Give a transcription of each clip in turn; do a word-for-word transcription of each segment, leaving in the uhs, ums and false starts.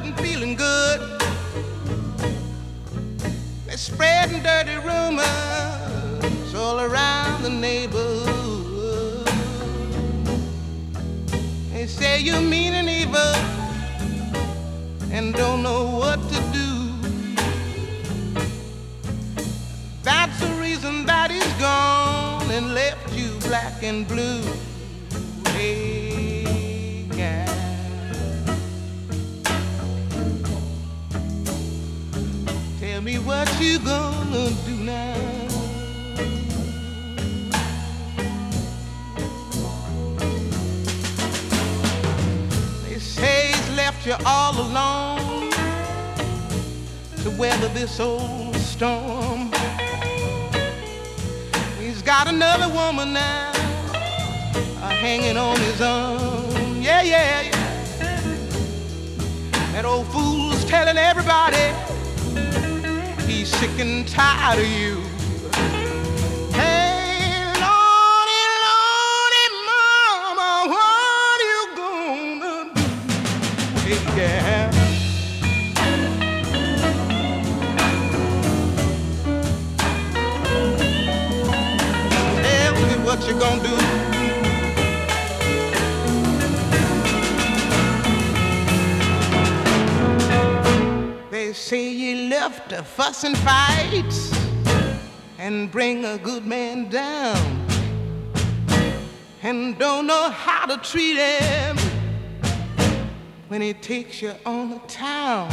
wasn't feeling good. They're spreading dirty rumors all around the neighborhood. They say you're mean and evil and don't know what to do. That's the reason that he's gone and left you black and blue. Hey, yeah. Tell me what you gonna do now. They say he's left you all alone to weather this old storm. He's got another woman now, uh, hanging on his arm. Yeah, yeah, yeah. That old fool's telling everybody he's sick and tired of you. Hey, Lordy, Lordy, mama, what are you gonna do? Hey, yeah. What you gonna do? They say you left to fuss and fight and bring a good man down, and don't know how to treat him when he takes you on the town.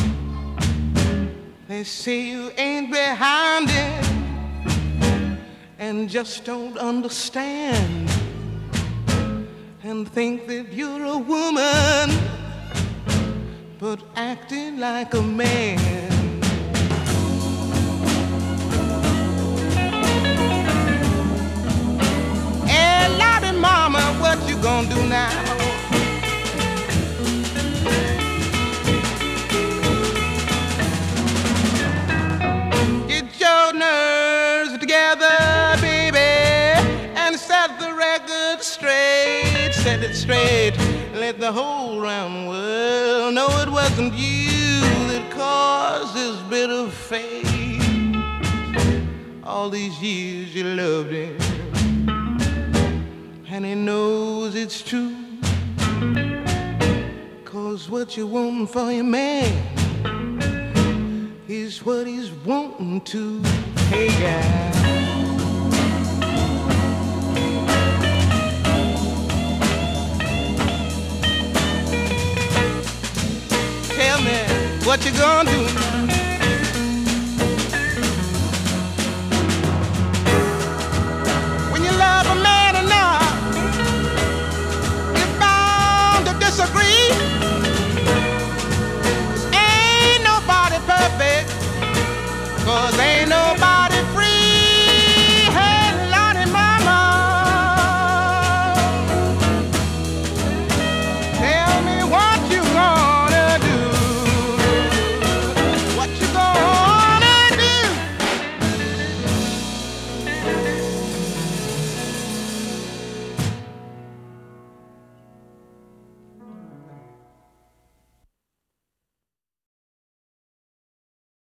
They say you ain't behind him and just don't understand, and think that you're a woman but acting like a man. Hey, Lordy, mama, what you gonna do now? Get your nerves together, set the record straight, set it straight. Let the whole round world know it wasn't you that caused this bitter fate. All these years you loved him, and he knows it's true. 'Cause what you want for your man is what he's wanting to. Hey, guy. Tell me what you gonna do.